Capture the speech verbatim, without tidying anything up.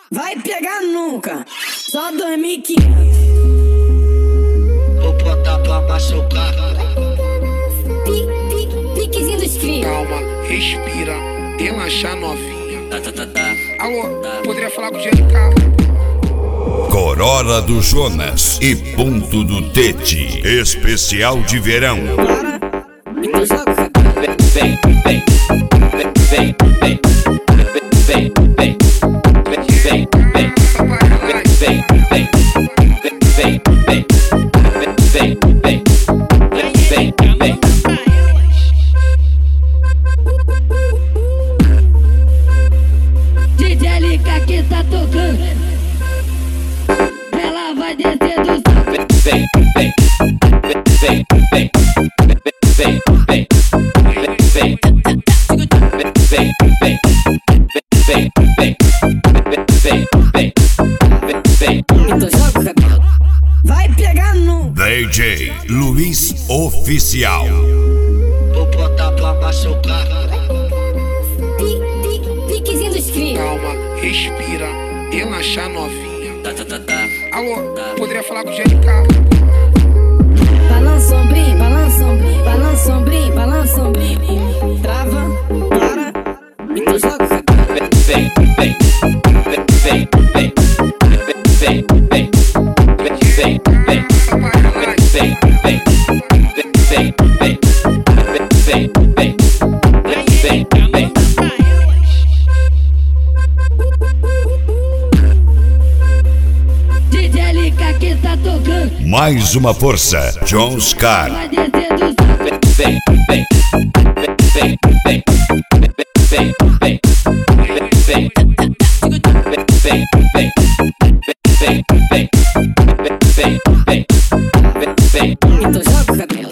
Vai pegar nunca, só dois mil e quinhentos. Vou botar pra machucar. Piquezinho dos cria. Calma, respira, relaxa novinha. Tá, tá, tá, tá. Alô, poderia falar com o G L K? Corolla do Jonas e Ponto do Tete. Especial de verão. Para, então joga o cabelo. Vem, vem, vem, vem, vem, vem, vem, vem, vem, vem, vem, vem, vem, vem, vem, vem, vem, vem. D J L K que tá tocando, ela vai descer do Vem, vem, vem, vem, vem, vem, vem, vem, vem, vem, vem, vem, vem, vem, vem, vem. então joga o cabelo. Vai pegar nunca. D J Luiz Oficial. Vou botar pra machucar. Piquezinho dos cria. Calma, respira, relaxa novinha. Tá, tá, tá, tá. Alô, poderia falar com o G L K? Balança ombrinho, balança ombrinho, balança ombrinho, balança ombrinho. Trava, para, então joga o cabelo. Vem, vem, vem, vem, vem, vem, vem, vem, vem, vem, vem, vem, vem, vem, vem, vem, vem, vem. D J L K que tá tocando, Mais uma força. John Scar. vai descer do Vem, vem, vem, vem, vem, vem, vem, vem, vem, vem, vem, vem, vem, vem, vem, vem, vem. então joga o cabelo.